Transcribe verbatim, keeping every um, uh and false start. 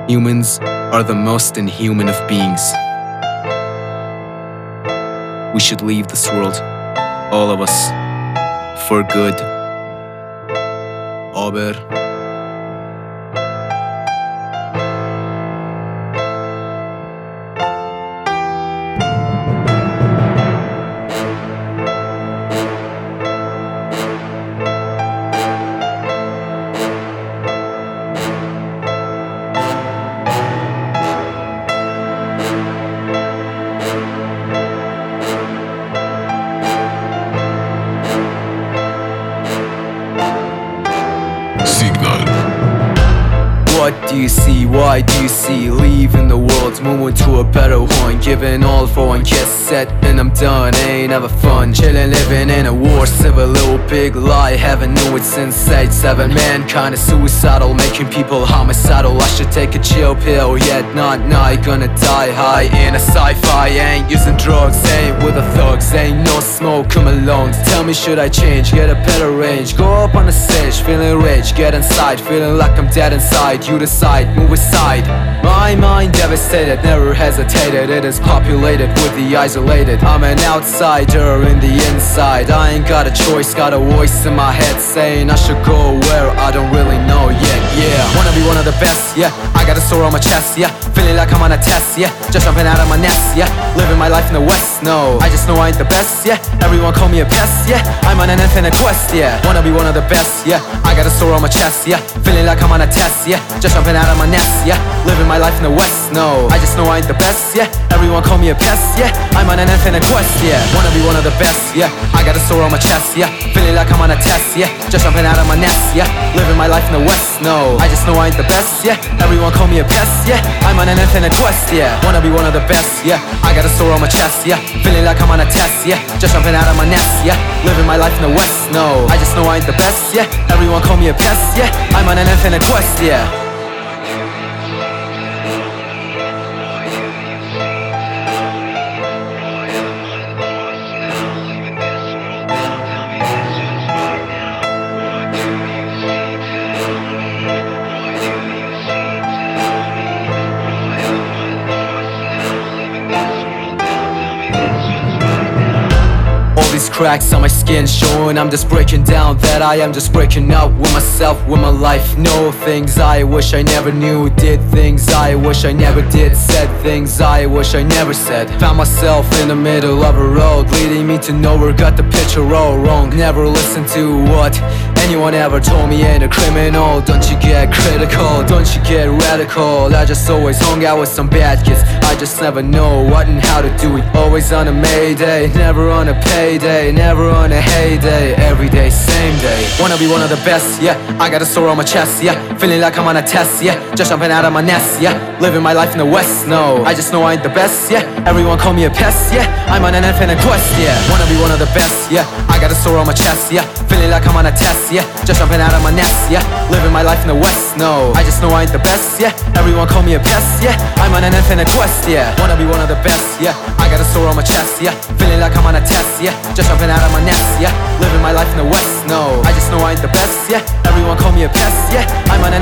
Humans are the most inhuman of beings. We should leave this world, all of us, for good. Aber what do you see? Why do you see? Leaving the world, moving to a better one. Giving all for one, get set and I'm done. Ain't ever fun, chillin', living in a war. Civil, little big lie, haven't knew it since age seven. Mankind is suicidal, making people homicidal. I should take a chill pill, yet not now. Gonna die high in a sci-fi. Ain't using drugs, ain't with the thugs. Ain't no smoke, come alone. Tell me, should I change? Get a better range. Go up on the stage, feeling rage. Get inside, feeling like I'm dead inside. You decide, move aside. My mind devastated, never hesitated. It is populated with the isolated. I'm an outsider in the inside. I ain't got a choice, got a voice in my head saying I should go where I don't really know yet. Yeah, wanna be one of the best, yeah. I got a sore on my chest, yeah. Feeling like I'm on a test, yeah. Just jumping out of my nest, yeah. Living my life in the west, no. I just know I ain't the best, yeah. Everyone call me a pest, yeah. I'm on an infinite quest, yeah. Wanna be one of the best, yeah. I got a sore on my chest, yeah. Feeling like I'm on a test, yeah. Just jumping out of my nest, yeah. Living my life in the west, no. I just know I ain't the best, yeah. Everyone call me a pest, yeah. I'm on an infinite quest, yeah. Wanna be one of the best, yeah. I got a sore on my chest, yeah. Feeling like I'm on a test, yeah. Just jumping out of my nest, yeah. Living my life in the west, no. I just know I ain't the best, yeah. Everyone call me a pest, yeah. I'm on an infinite quest, yeah. Wanna be one of the best, yeah. I got a sore on my chest, yeah. Feeling like I'm on a test, yeah. Just jumping out of my nest, yeah. Living my life in the west, no. I just know I ain't the best, yeah. Everyone call me a pest, yeah. I'm on an infinite quest, yeah. These cracks on my skin showing I'm just breaking down, that I am just breaking up with myself, with my life. Know things I wish I never knew, did things I wish I never did, said things I wish I never said. Found myself in the middle of a road leading me to nowhere, got the picture all wrong. Never listened to what anyone ever told me, ain't a criminal. Don't you get critical, don't you get radical. I just always hung out with some bad kids. I just never know what and how to do it. Always on a mayday, never on a payday, never on a heyday. Every day, same day. Wanna be one of the best, yeah. I got a sore on my chest, yeah. Feeling like I'm on a test, yeah. Just jumping out of my nest, yeah. Living my life in the west, no. I just know I ain't the best, yeah. Everyone call me a pest, yeah. I'm on an infinite quest, yeah. Wanna be one of the best, yeah. I got a sore on my chest, yeah. Feeling like I'm on a test, yeah. Just jumping out of my nest, yeah. Living my life in the west, no. I just know I ain't the best, yeah. Everyone call me a pest, yeah. I'm on an infinite quest, yeah. Wanna be one of the best, yeah. I got a sore on my chest, yeah. Feeling like I'm on a test, yeah. Just jumping out of my nest, yeah. Living my life in the west, no. I just know I ain't the best, yeah. Everyone call me a pest, yeah. I'm on an